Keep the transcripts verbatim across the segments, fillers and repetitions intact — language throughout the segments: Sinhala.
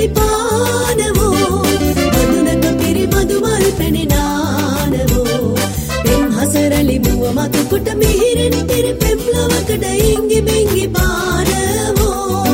කිලිපානවෝ මදුනක පිරි මදුමල් පැනිනානවෝ පෙම් හසරලි මුව මතුකුට මිහිරෙන් පිරි පෙම් ලවකට ඉංගි බිංගි පානවෝ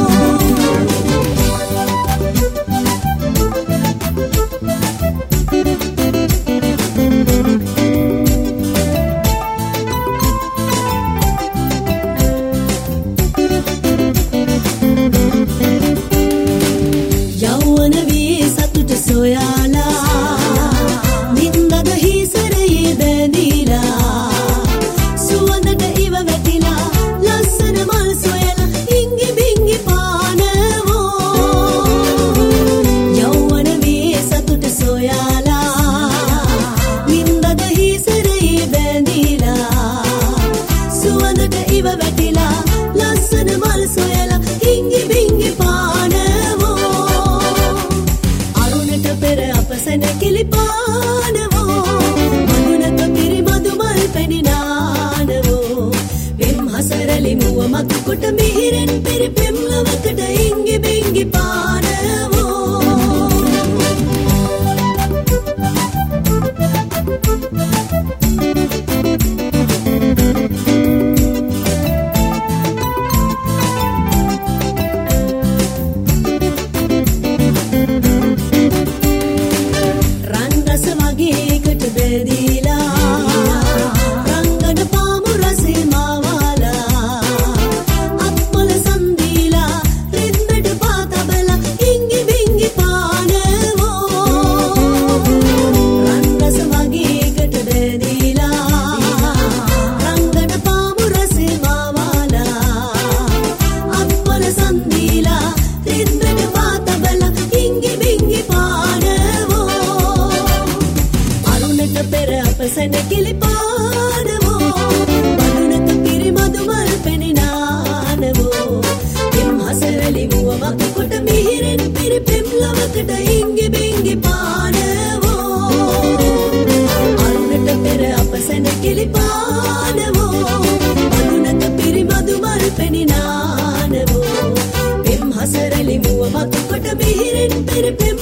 මතුකොට මිහිරෙන් පිරි පෙම් ලවකට ඉංගි බිංගි පානවෝ රන් රස වගේ එකට බෙදීලා සැන කිලිපානවෝ මදුනක පිරි මදුමල් පැනිනානවෝ පෙම් හසරලි මුව මතුකොට මිහිරෙන් පිරි පෙම් ලවකට ඉංගි බිංගි පානවෝ අරුණට පෙර අප සැන කිලිපානවෝ මදුනක පිරි මදුමල් පැනිනානවෝ පෙම් හසරලි මුව මතුකොට මිහිරෙන් පිරි පෙම්